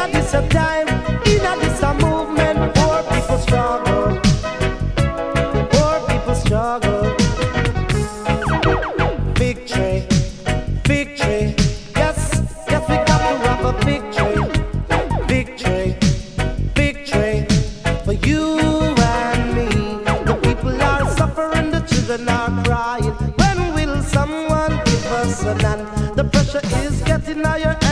this a time, in a this a movement, poor people struggle. Poor people struggle. Victory, victory. Yes, yes, we got to have a victory. Victory, victory for you and me. The people are suffering, the children are crying. When will someone give us an hand? The pressure is getting higher